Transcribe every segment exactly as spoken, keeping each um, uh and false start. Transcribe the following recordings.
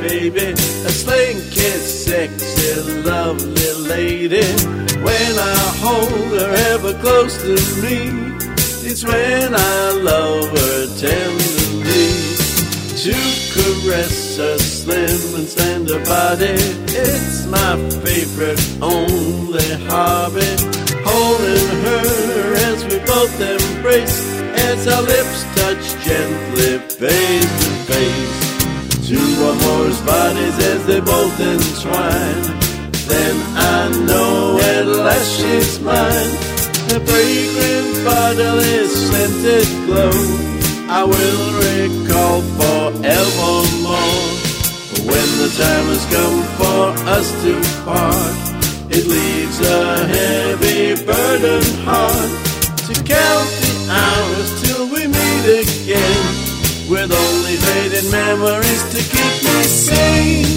baby, a slinky, sexy, lovely lady. When I hold her ever close to me, it's when I love her tenderly. To caress her slim and slender body, it's my favorite, only hobby. Holding her as we both embrace, as our lips touch gently face to face. Two or more bodies as they both entwine, then I know at last she's mine. Her fragrant bodily scented glow I will recall forevermore. When the time has come for us to part, it leaves a heavy burdened heart to count the hours till we meet again, with only fading memories to keep me sane.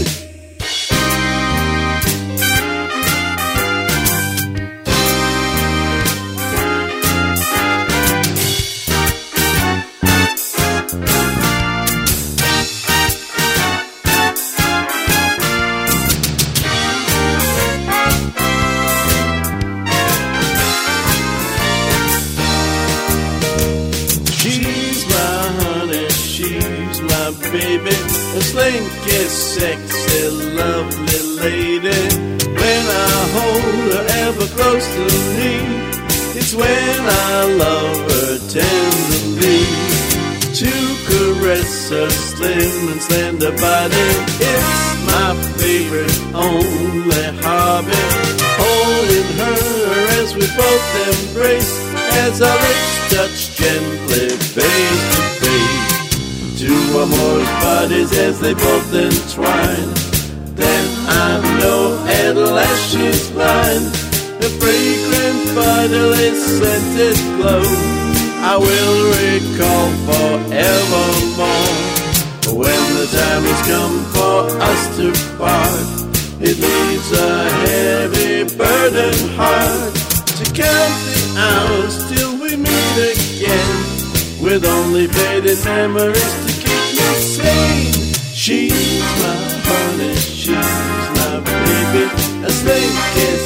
Baby, a slinky, sexy, lovely lady. When I hold her ever close to me, it's when I love her tenderly. To caress her slim and slender body, it's my favorite, only hobby. Holding her as we both embrace, as our lips touch gently face to face. Two or more bodies as they both entwine, then I know at last she's mine. The fragrant bodily scented glow I will recall forevermore. When the time has come for us to part, it leaves a heavy burdened heart to count the hours till we meet again, with only faded memories to keep me sane. She's my honey, she's my baby, a slinky,